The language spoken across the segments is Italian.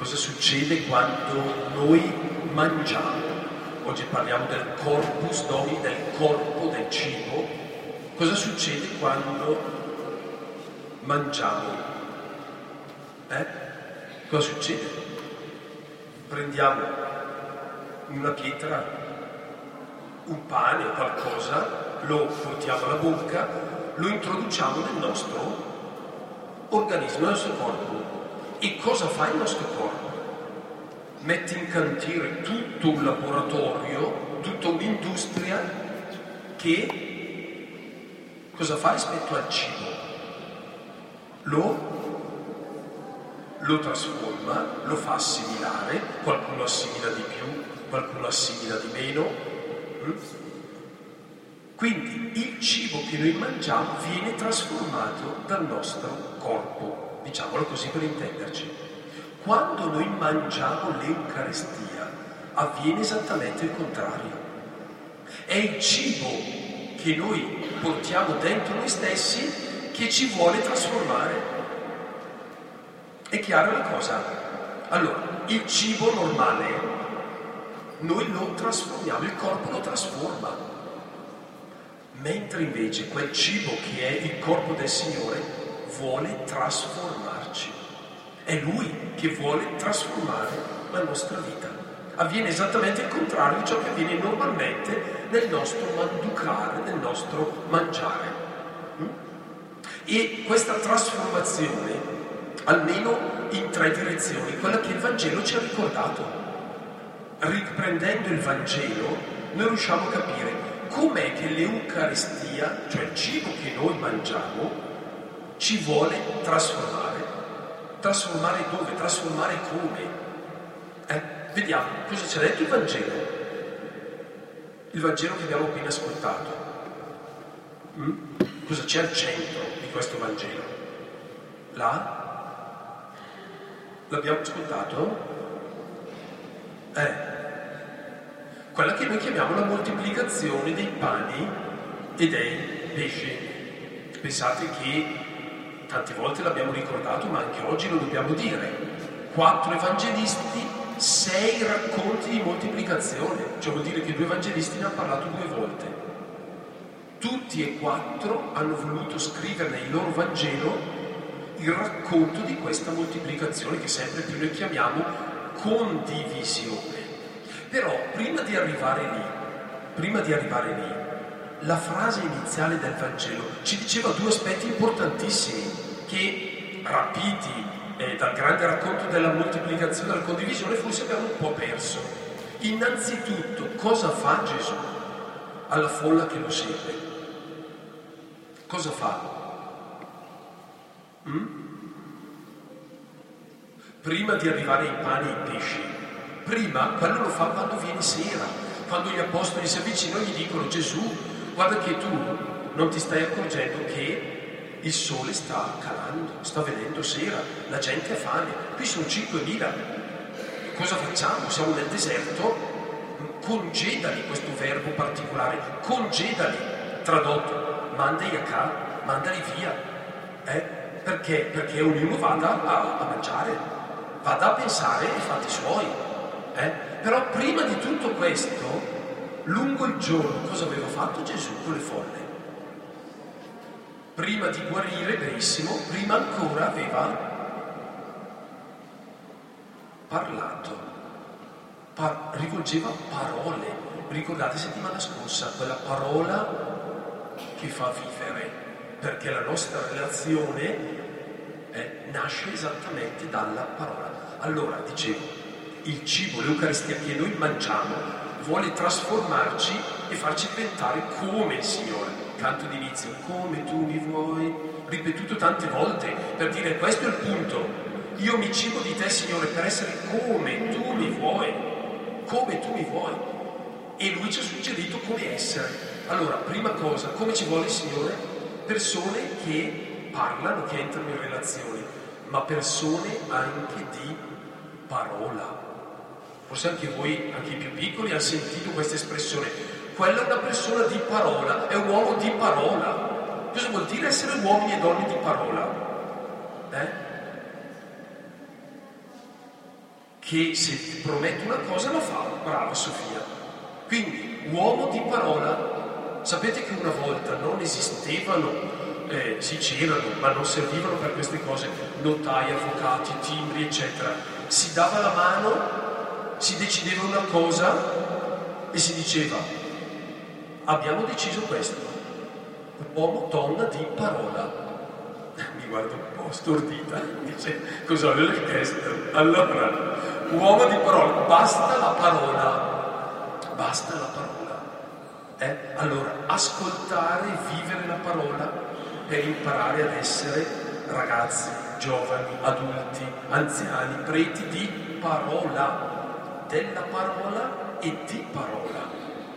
cosa succede quando noi mangiamo. Oggi parliamo del corpus domini, del corpo, del cibo. Cosa succede quando mangiamo? Cosa succede? Prendiamo una pietra, un pane o qualcosa, lo portiamo alla bocca, lo introduciamo nel nostro organismo, nel nostro corpo. E cosa fa il nostro corpo? Mette in cantiere tutto un laboratorio, tutta un'industria che cosa fa rispetto al cibo? Lo trasforma, lo fa assimilare, qualcuno assimila di più, qualcuno assimila di meno. Quindi il cibo che noi mangiamo viene trasformato dal nostro corpo, diciamolo così per intenderci. Quando noi mangiamo l'Eucaristia avviene esattamente il contrario. È il cibo che noi portiamo dentro noi stessi che ci vuole trasformare. È chiara la cosa? Allora, il cibo normale noi lo trasformiamo, il corpo lo trasforma. Mentre invece quel cibo che è il corpo del Signore vuole trasformarci. È Lui che vuole trasformare la nostra vita. Avviene esattamente il contrario di ciò che avviene normalmente nel nostro manducare, nel nostro mangiare. E questa trasformazione, almeno in 3 direzioni, quella che il Vangelo ci ha ricordato. Riprendendo il Vangelo, noi riusciamo a capire com'è che l'Eucaristia, cioè il cibo che noi mangiamo, ci vuole trasformare. Trasformare dove? Trasformare come? Vediamo cosa ci ha detto il Vangelo. Il Vangelo che abbiamo appena ascoltato. Cosa c'è al centro di questo Vangelo? L'abbiamo ascoltato? Quella che noi chiamiamo la moltiplicazione dei pani e dei pesci. Pensate che tante volte l'abbiamo ricordato, ma anche oggi lo dobbiamo dire. 4 evangelisti, 6 racconti di moltiplicazione. Cioè vuol dire che 2 evangelisti ne hanno parlato 2 volte. Tutti e 4 hanno voluto scrivere nel loro Vangelo il racconto di questa moltiplicazione che sempre più noi chiamiamo condivisione. Però prima di arrivare lì, la frase iniziale del Vangelo ci diceva 2 aspetti importantissimi che, rapiti dal grande racconto della moltiplicazione e della condivisione, forse abbiamo un po' perso. Innanzitutto, cosa fa Gesù alla folla che lo segue? Cosa fa? Prima di arrivare ai pani e ai pesci, prima quello lo fa quando viene sera, quando gli apostoli si avvicinano e gli dicono: Gesù, guarda che tu non ti stai accorgendo che il sole sta calando, sta venendo sera, la gente ha fame, qui sono 5.000, cosa facciamo? Siamo nel deserto? Congedali, questo verbo particolare, congedali, tradotto, mandali a casa, mandali via, perché ognuno vada a mangiare, vada a pensare ai fatti suoi. Però prima di tutto questo, lungo il giorno, cosa aveva fatto Gesù con le folle? Prima di guarire, benissimo, prima ancora aveva parlato, rivolgeva parole. Ricordate settimana scorsa, quella parola che fa vivere, perché la nostra relazione nasce esattamente dalla parola. Allora, dicevo, il cibo, l'Eucaristia che noi mangiamo vuole trasformarci e farci diventare come il Signore. Canto d'inizio, come tu mi vuoi, ripetuto tante volte per dire: questo è il punto, io mi cibo di te, Signore, per essere come tu mi vuoi, come tu mi vuoi. E Lui ci ha suggerito come essere. Allora, prima cosa, come ci vuole il Signore? Persone che parlano, che entrano in relazioni, ma persone anche di parola. Forse anche voi, anche i più piccoli, hanno sentito questa espressione: quella è una persona di parola, è un uomo di parola. Cosa vuol dire essere uomini e donne di parola? che se ti promette una cosa la fa. Brava Sofia. Quindi, uomo di parola. Sapete che una volta non esistevano, sì c'erano, ma non servivano per queste cose, notai, avvocati, timbri, eccetera. Si dava la mano, si decideva una cosa e si diceva: abbiamo deciso questo. Uomo, donna di parola. Mi guardo un po' stordita, dice: cosa le ho chiesto? Allora, uomo di parola, basta la parola, basta la parola. Allora, ascoltare e vivere la parola per imparare ad essere ragazzi, giovani, adulti, anziani, preti di parola, della parola e di parola.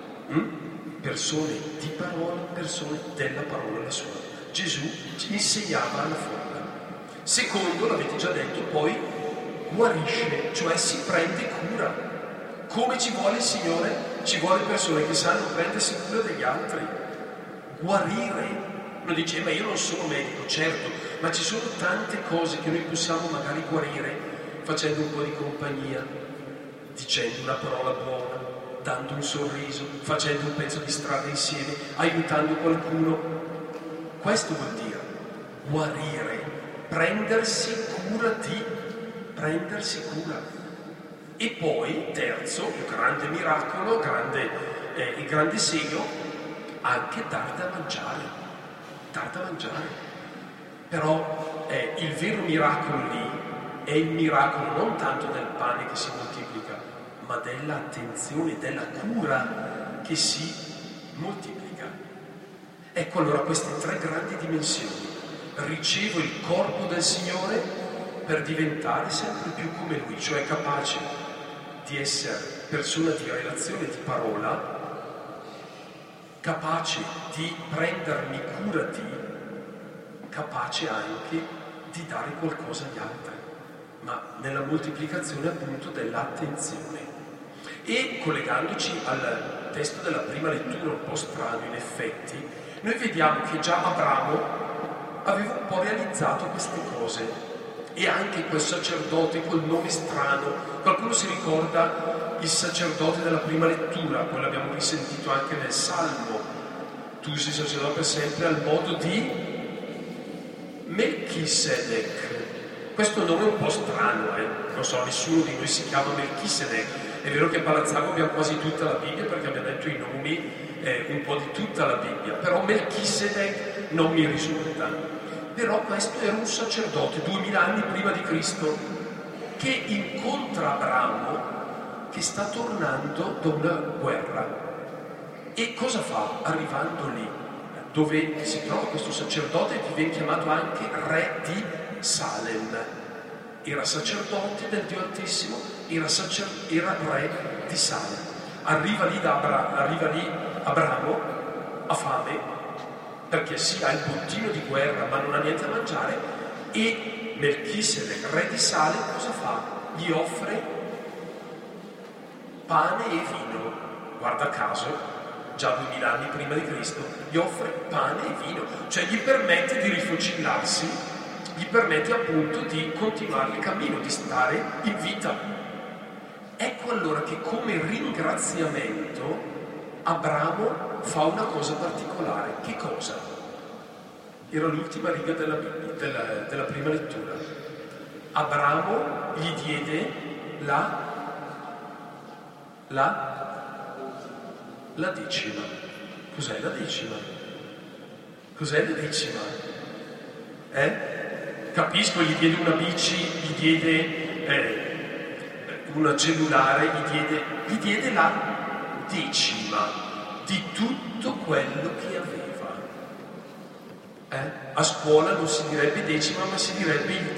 Persone di parola, persone della parola la sua. Gesù ci insegnava la formula. Secondo, l'avete già detto, poi guarisce, cioè si prende cura. Come ci vuole il Signore? Ci vuole persone che sanno prendersi cura degli altri. Guarire. Uno dice: ma io non sono medico, certo, ma ci sono tante cose che noi possiamo magari guarire facendo un po' di compagnia, dicendo una parola buona, dando un sorriso, facendo un pezzo di strada insieme, aiutando qualcuno. Questo vuol dire guarire, prendersi cura di, prendersi cura. E poi, terzo, il grande miracolo, il grande segno, anche dar da mangiare. Dar da mangiare. Però il vero miracolo lì è il miracolo non tanto del pane che si moltiplica, ma dell'attenzione, della cura che si moltiplica. Ecco allora queste tre grandi dimensioni. Ricevo il corpo del Signore per diventare sempre più come Lui, cioè capace di essere persona di relazione, di parola, capace di prendermi cura di, capace anche di dare qualcosa agli altri, ma nella moltiplicazione appunto dell'attenzione. E collegandoci al testo della prima lettura, un po' strano in effetti, noi vediamo che già Abramo aveva un po' realizzato queste cose, e anche quel sacerdote col nome strano. Qualcuno si ricorda il sacerdote della prima lettura? Quello abbiamo risentito anche nel Salmo: tu sei sacerdote per sempre al modo di Melchisedec. Questo nome è un po' strano, non so, nessuno di noi si chiama Melchisedec. È vero che a Palazzago abbiamo quasi tutta la Bibbia, perché abbiamo detto i nomi un po' di tutta la Bibbia, però Melchisedec non mi risulta. Però questo era un sacerdote 2000 anni prima di Cristo che incontra Abramo che sta tornando da una guerra. E cosa fa? Arrivando lì dove si trova questo sacerdote che viene chiamato anche re di Salem. Era sacerdote del Dio Altissimo, era re di Salem. Arriva lì Abramo, ha fame, perché sì, ha il bottino di guerra ma non ha niente da mangiare, e Melchisedec, re di Salem, cosa fa? Gli offre pane e vino. Guarda caso, già 2000 anni prima di Cristo, gli offre pane e vino, cioè gli permette di rifocillarsi, gli permette appunto di continuare il cammino, di stare in vita. Ecco allora che come ringraziamento Abramo fa una cosa particolare. Che cosa? Era l'ultima riga della prima lettura. Abramo gli diede la decima. Cos'è la decima? Cos'è la decima? Capisco, gli diede una bici, gli diede una cellulare, gli diede la decima di tutto quello che aveva. A scuola non si direbbe decima, ma si direbbe il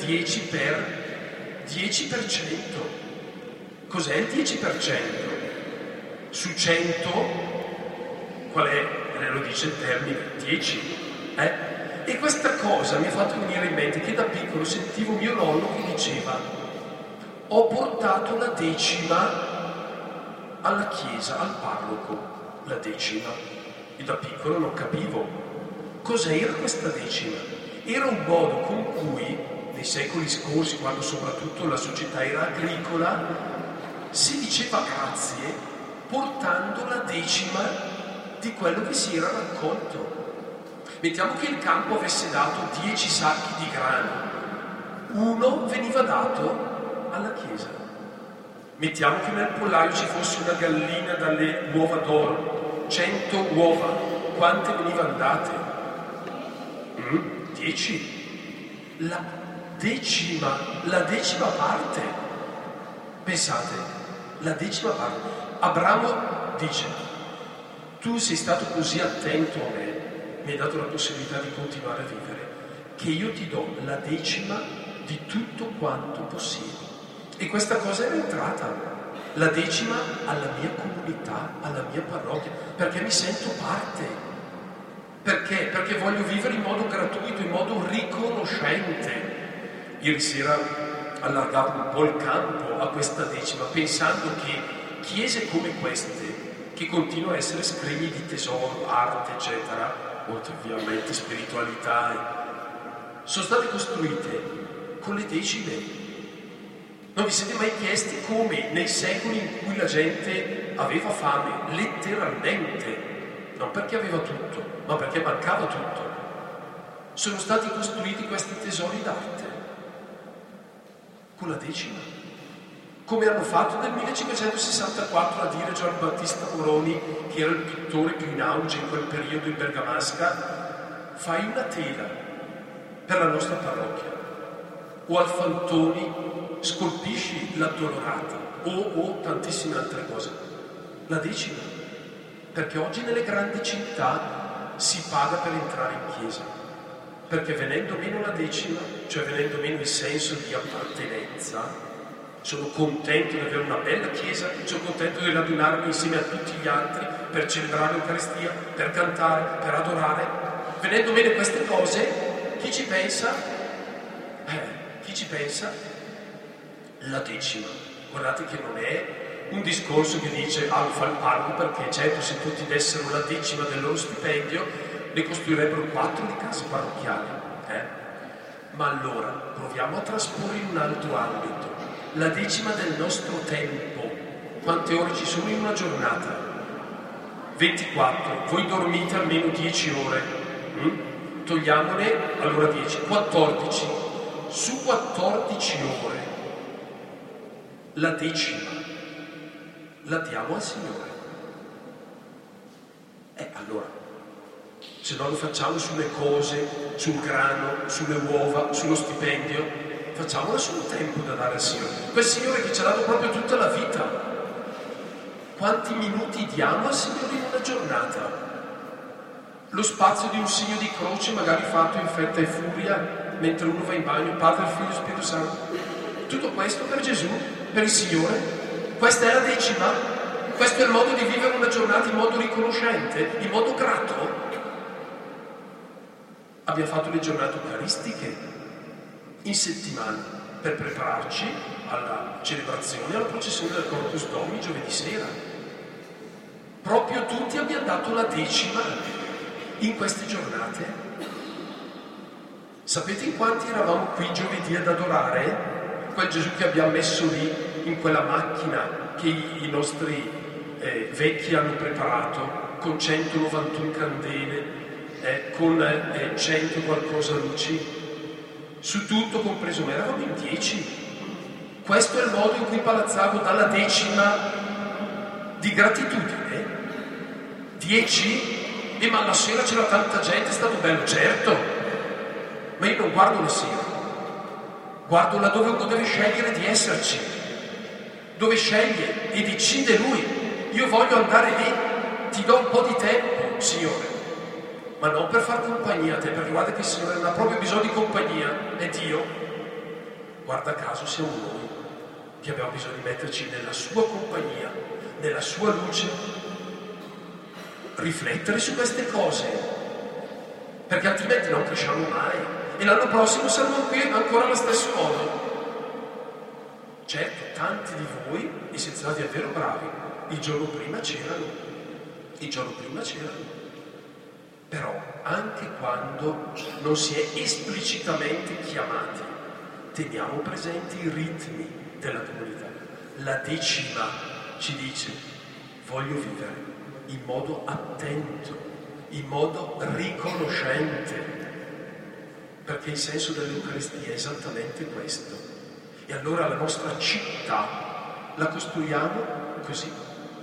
10%. Cos'è il 10%? Su 100, qual è? Lo dice il termine 10. E questa cosa mi ha fatto venire in mente che da piccolo sentivo mio nonno che diceva: ho portato la decima alla chiesa, al parroco. La decima. Io da piccolo non capivo cos'era questa decima. Era un modo con cui nei secoli scorsi, quando soprattutto la società era agricola, si diceva grazie portando la decima di quello che si era raccolto. Mettiamo che il campo avesse dato 10 sacchi di grano, uno veniva dato alla chiesa. Mettiamo che nel pollaio ci fosse una gallina dalle uova d'oro, 100 uova, quante venivano date? 10. La decima parte. Pensate, la decima parte. Abramo dice: tu sei stato così attento a me, mi hai dato la possibilità di continuare a vivere, che io ti do la decima di tutto quanto possiedi. E questa cosa era entrata, la decima alla mia comunità, alla mia parrocchia, perché mi sento parte. Perché? Perché voglio vivere in modo gratuito, in modo riconoscente. Ieri sera allargavo un po' il campo a questa decima, pensando che chiese come queste, che continuano a essere scrigni di tesoro, arte, eccetera, oltre ovviamente spiritualità, sono state costruite con le decime. Non vi siete mai chiesti come nei secoli in cui la gente aveva fame, letteralmente, non perché aveva tutto, ma perché mancava tutto, sono stati costruiti questi tesori d'arte con la decima? Come hanno fatto nel 1564 a dire Gian Battista Moroni, che era il pittore più in auge in quel periodo in Bergamasca: fai una tela per la nostra parrocchia, o al Fantoni scolpisci l'addolorata, o tantissime altre cose. La decima, perché oggi nelle grandi città si paga per entrare in chiesa, perché venendo meno la decima, cioè venendo meno il senso di appartenenza, sono contento di avere una bella chiesa, sono contento di radunarmi insieme a tutti gli altri per celebrare l'Eucaristia, per cantare, per adorare. Venendo meno queste cose, chi ci pensa? Chi ci pensa? La decima. Guardate che non è un discorso che dice lo fa il parco, perché certo se tutti dessero la decima del loro stipendio ne costruirebbero 4 di case parrocchiali. Ma allora proviamo a trasporre in un altro ambito. La decima del nostro tempo. Quante ore ci sono in una giornata? 24. Voi dormite almeno 10 ore. Togliamone allora 10. 14. Su 14 ore la decima la diamo al Signore. Allora, se non lo facciamo sulle cose, sul grano, sulle uova, sullo stipendio, facciamola sul tempo da dare al Signore. Quel Signore che ci ha dato proprio tutta la vita. Quanti minuti diamo al Signore in una giornata? Lo spazio di un segno di croce magari fatto in fretta e furia mentre uno va in bagno, Padre, Figlio, Spirito Santo. Tutto questo per Gesù, per il Signore. Questa è la decima? Questo è il modo di vivere una giornata in modo riconoscente, in modo grato? Abbiamo fatto le giornate eucaristiche in settimana per prepararci alla celebrazione, alla processione del Corpus Domini giovedì sera. Proprio tutti abbiamo dato la decima in queste giornate. Sapete in quanti eravamo qui giovedì ad adorare? Quel Gesù che abbiamo messo lì in quella macchina che i nostri vecchi hanno preparato, con 191 candele, con 100 qualcosa luci, su tutto compreso me, eravamo in 10. Questo è il modo in cui Palazzavo dà la decima di gratitudine. 10? Ma la sera c'era tanta gente, è stato bello, certo, ma io non guardo la sera, guardo là dove uno deve scegliere di esserci, dove sceglie e decide lui. Io voglio andare lì, ti do un po' di tempo, Signore, ma non per far compagnia a te, perché guarda che il Signore non ha proprio bisogno di compagnia, è Dio. Guarda caso siamo noi che abbiamo bisogno di metterci nella sua compagnia, nella sua luce, riflettere su queste cose, perché altrimenti non cresciamo mai e l'anno prossimo saremo qui ancora allo stesso modo. Certo, tanti di voi, e siete stati davvero bravi, il giorno prima c'erano, però anche quando non si è esplicitamente chiamati, teniamo presenti i ritmi della comunità. La decima ci dice: voglio vivere in modo attento, in modo riconoscente, perché il senso dell'Eucaristia è esattamente questo. E allora la nostra città la costruiamo così.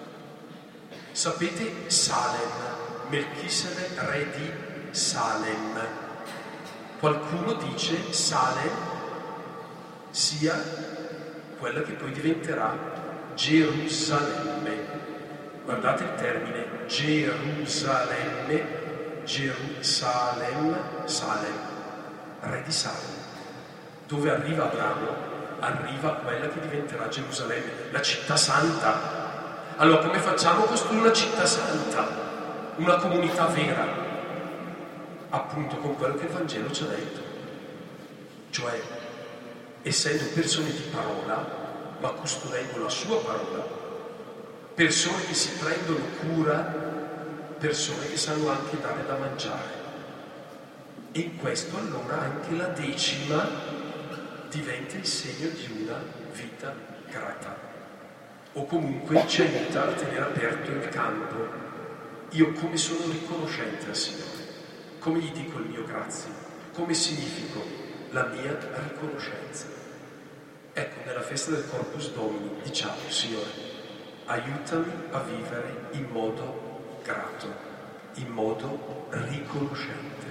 Sapete Salem, Melchissede re di Salem. Qualcuno dice Salem sia quella che poi diventerà Gerusalemme. Guardate il termine Gerusalemme, Gerusalem, Salem, re di Salem. Dove arriva Abramo? Arriva quella che diventerà Gerusalemme, la città santa. Allora come facciamo a costruire una città santa, una comunità vera? Appunto con quello che il Vangelo ci ha detto, cioè essendo persone di parola, ma custodendo la sua parola, persone che si prendono cura, persone che sanno anche dare da mangiare. E in questo allora anche la decima diventa il segno di una vita grata, o comunque ci aiuta a tenere aperto il campo. Io come sono riconoscente al Signore, come gli dico il mio grazie, come significo la mia riconoscenza. Ecco, nella festa del Corpus Domini diciamo: Signore, aiutami a vivere in modo grato, in modo riconoscente.